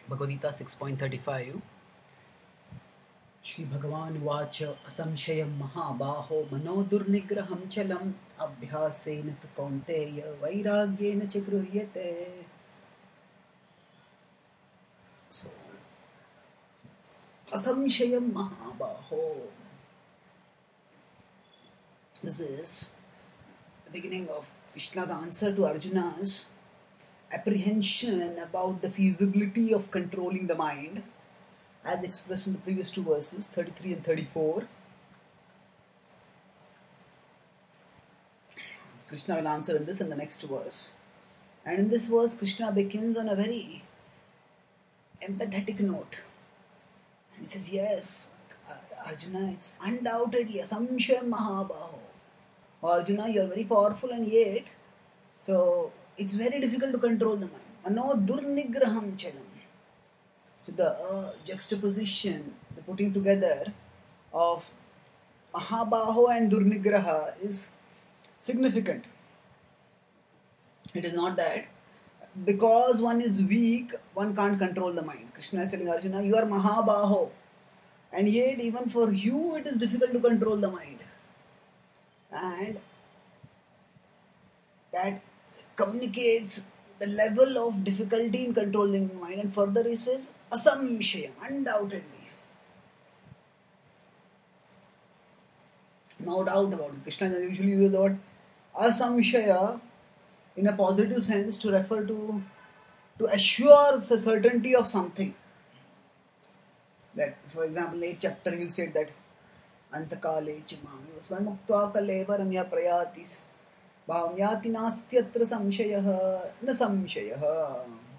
Bhagavad Gita 6.35 Shri Bhagavan Vacha Asamshayam Mahabaho Manodurnigraham Chalam Abhyasena tu Kaunteya Vairagyena Chagruhyate. So, Asamshayam Mahabaho. This is the beginning of Krishna's answer to Arjuna's apprehension about the feasibility of controlling the mind, as expressed in the previous two verses, 33 and 34. Krishna will answer in this and the next verse. And in this verse, Krishna begins on a very empathetic note. He says, yes, Arjuna, it's undoubtedly Asamshaya Mahabaho. Arjuna, you are very powerful and yet, so it's very difficult to control the mind. Mano Durnigraham Chalam. So the juxtaposition, the putting together of Mahabaho and Durnigraha is significant. It is not that because one is weak, one can't control the mind. Krishna is telling Arjuna, you are Mahabaho, and yet even for you it is difficult to control the mind. And that communicates the level of difficulty in controlling the mind. And further he says, Asamshayam, undoubtedly. No doubt about it. Krishna usually uses the word Asamshaya in a positive sense to refer to assure the certainty of something. That, for example, 8th chapter he will say that Antakale Chimami Swarmuktva Kalevaramya Prayatis Bhavamyati Nastyatra Samshayaha Na Samshayaha.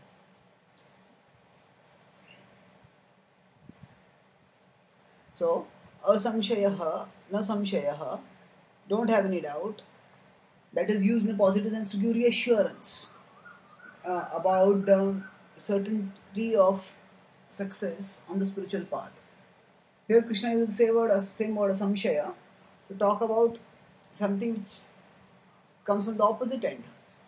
So, Asamshayaha Na Samshayaha, don't have any doubt. That is used in a positive sense to give reassurance about the certainty of success on the spiritual path. Here Krishna uses the same word Samshaya to talk about something which comes from the opposite end.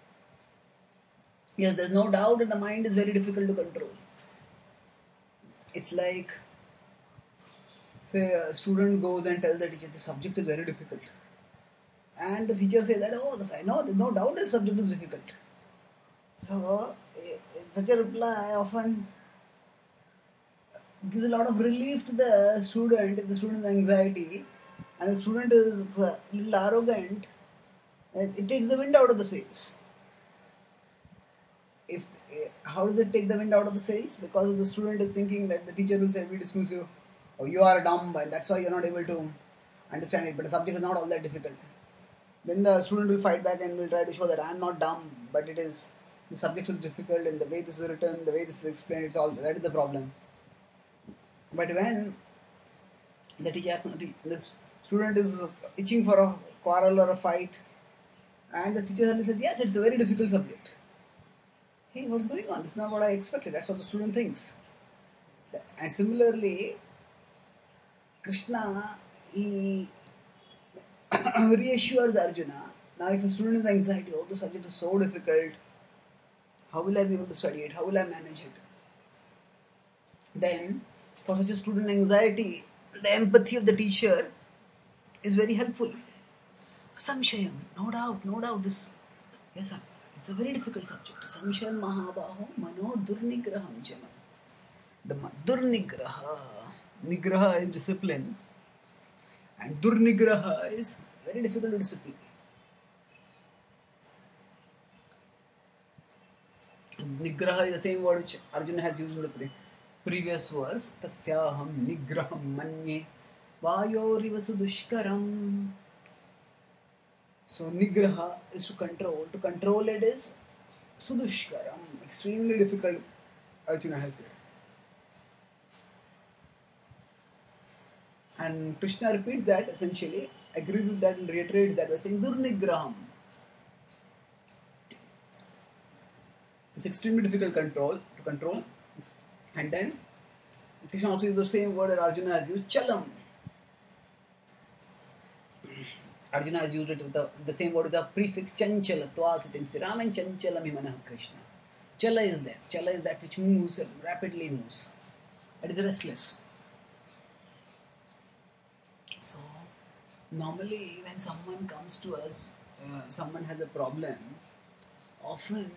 Yes, there's no doubt that the mind is very difficult to control. It's like, say, a student goes and tells the teacher the subject is very difficult. And the teacher says that, oh, I know, there's no doubt the subject is difficult. So, such a reply often gives a lot of relief to the student if the student's anxiety and the student is a little arrogant. It takes the wind out of the sails. How does it take the wind out of the sails? Because the student is thinking that the teacher will say, we dismiss you, or you are dumb, and that's why you're not able to understand it. But the subject is not all that difficult. Then the student will fight back and will try to show that I am not dumb, but the subject is difficult, and the way this is written, the way this is explained, that is the problem. But when the student is itching for a quarrel or a fight, and the teacher suddenly says, yes, it's a very difficult subject. Hey, what's going on? This is not what I expected. That's what the student thinks. And similarly, Krishna, he reassures Arjuna. Now, if a student is anxiety, oh, the subject is so difficult, how will I be able to study it? How will I manage it? Then, for such a student anxiety, the empathy of the teacher is very helpful. Samshayam, no doubt. Yes, it's a very difficult subject. Samshayam Mahabaho Mano Durnigraham Chalam. The Durnigraha. Nigraha is discipline. And Durnigraha is very difficult to discipline. Nigraha is the same word which Arjuna has used in the previous verse. Tasyaham Nigraham Manye Vayoriva Sudushkaram. So Nigraha is to control. To control it is Sudushkaram. Extremely difficult, Arjuna has said. And Krishna repeats that, essentially, agrees with that and reiterates that by saying Durnigraham. It's extremely difficult to control. And then Krishna also uses the same word that Arjuna has used, Chalam. Arjuna has used it with the same word with the prefix Chanchalatvat. Ram and Chanchalam Himana Krishna. Chala is there. Chala is that which moves, rapidly moves. That is restless. So, normally when someone comes to us, someone has a problem, often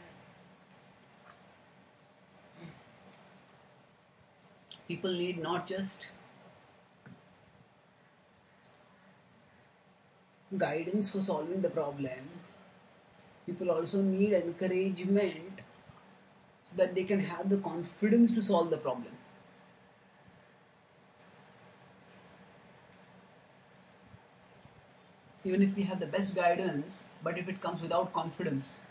people need not just guidance for solving the problem, people also need encouragement so that they can have the confidence to solve the problem. Even if we have the best guidance, but if it comes without confidence,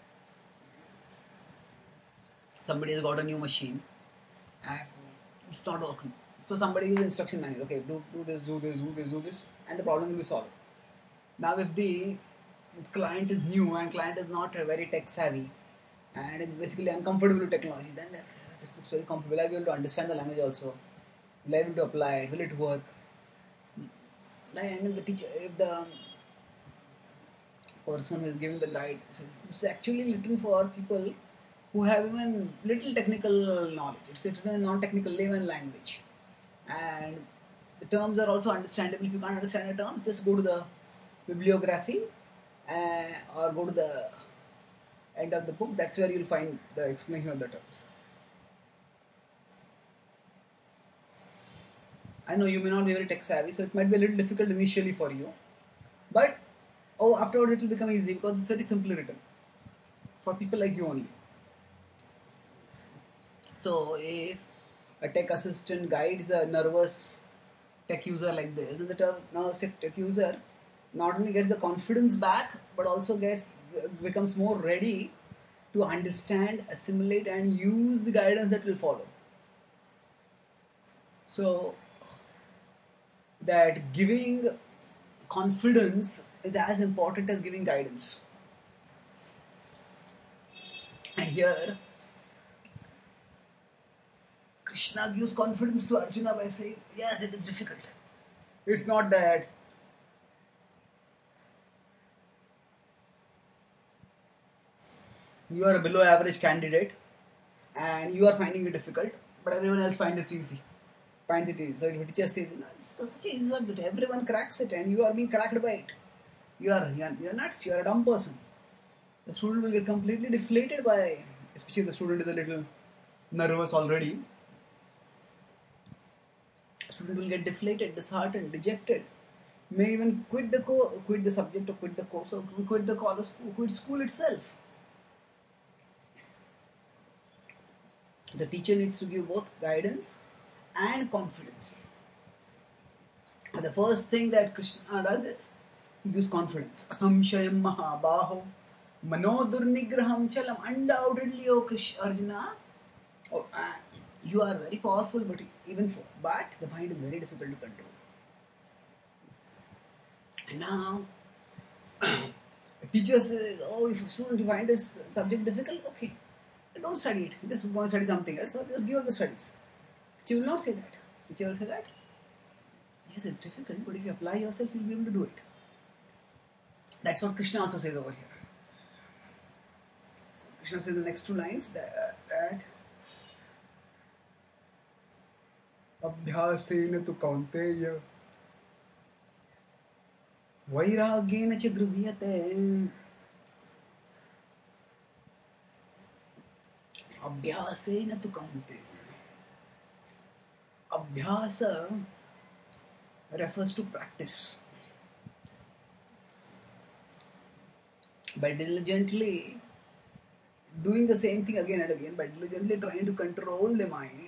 somebody has got a new machine and it's not working. So somebody gives instruction manual, okay, do this, do this, do this, do this, and the problem will be solved. Now if the client is new and client is not very tech savvy and it's basically uncomfortable with technology, then this looks very comfortable. Will I be able to understand the language also? Will I be able to apply it? Will it work? And if the teacher, if the person who is giving the guide, it's actually written for people who have even little technical knowledge. It's written in non-technical layman language, and the terms are also understandable. If you can't understand the terms, just go to the bibliography or go to the end of the book. That's where you'll find the explanation of the terms. I know you may not be very tech savvy, so it might be a little difficult initially for you, but afterwards it will become easy because it's very simply written for people like you only. So if a tech assistant guides a nervous tech user like this, then the nervous tech user not only gets the confidence back, but also becomes more ready to understand, assimilate, and use the guidance that will follow. So that giving confidence is as important as giving guidance. And here Krishna gives confidence to Arjuna by saying, yes, it is difficult. It's not that you are a below average candidate and you are finding it difficult, but everyone else finds it easy. So if the teacher says, it's such an easy subject, everyone cracks it and you are being cracked by it. You're nuts, you're a dumb person. The student will get completely deflated by, especially if the student is a little nervous already. The student will get deflated, disheartened, dejected. May even quit the subject or quit the course or quit the college, quit school itself. The teacher needs to give both guidance and confidence. And the first thing that Krishna does is he gives confidence. Asamshayam mahabaho manodurnigraham chalam. Undoubtedly, O Arjuna, you are very powerful, but the mind is very difficult to control. And now, a teacher says, if a student find this subject difficult, okay, don't study it. Just go and study something else, or just give up the studies. She will not say that. She will say that, yes, it's difficult, but if you apply yourself, you'll be able to do it. That's what Krishna also says over here. Krishna says the next two lines that Abhyasena tu kaunteya vairagyena cha gruhyate. Abhyasena tu kaunteya. Abhyasa refers to practice. By diligently doing the same thing again and again, by diligently trying to control the mind,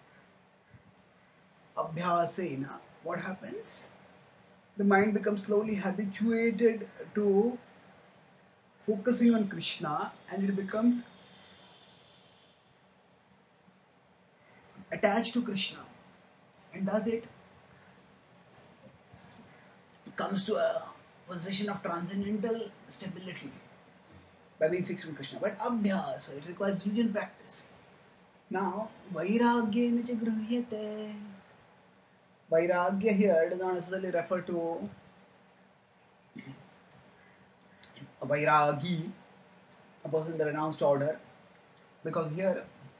abhyasena, what happens? The mind becomes slowly habituated to focusing on Krishna and it becomes attached to Krishna. And does it comes to a position of transcendental stability by being fixed on Krishna. But abhyasa, it requires diligent practice. Now, vairagyena cha gruhyate. Vairagya here does not necessarily refer to a vairagi, a person in the renounced order because here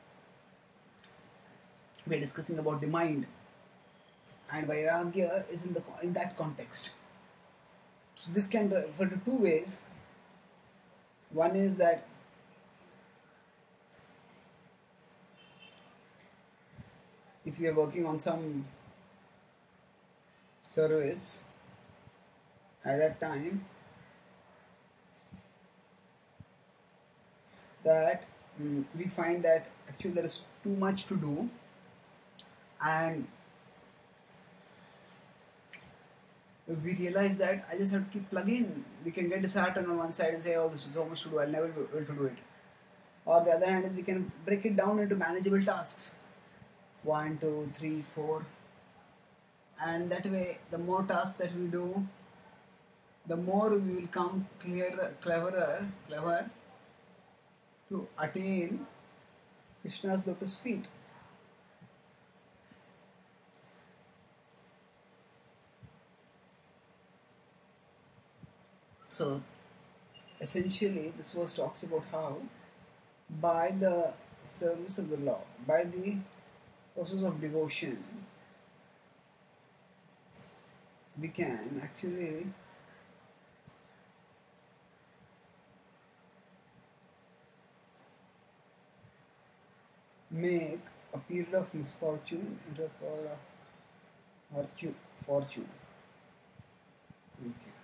we are discussing about the mind, and Vairagya is in that context. So this can refer to two ways. One is that if you are working on some service at that time, that we find that actually there is too much to do, and we realize that I just have to keep plugging. We can get disheartened on one side and say, oh, this is so much to do, I'll never be able to do it. Or the other hand, we can break it down into manageable tasks. 1, 2, 3, 4. And that way, the more tasks that we do, the more we will come clever to attain Krishna's lotus feet. So, essentially, this verse talks about how, by the service of the Lord, by the process of devotion, we can actually make a period of misfortune into a period of fortune. Thank you.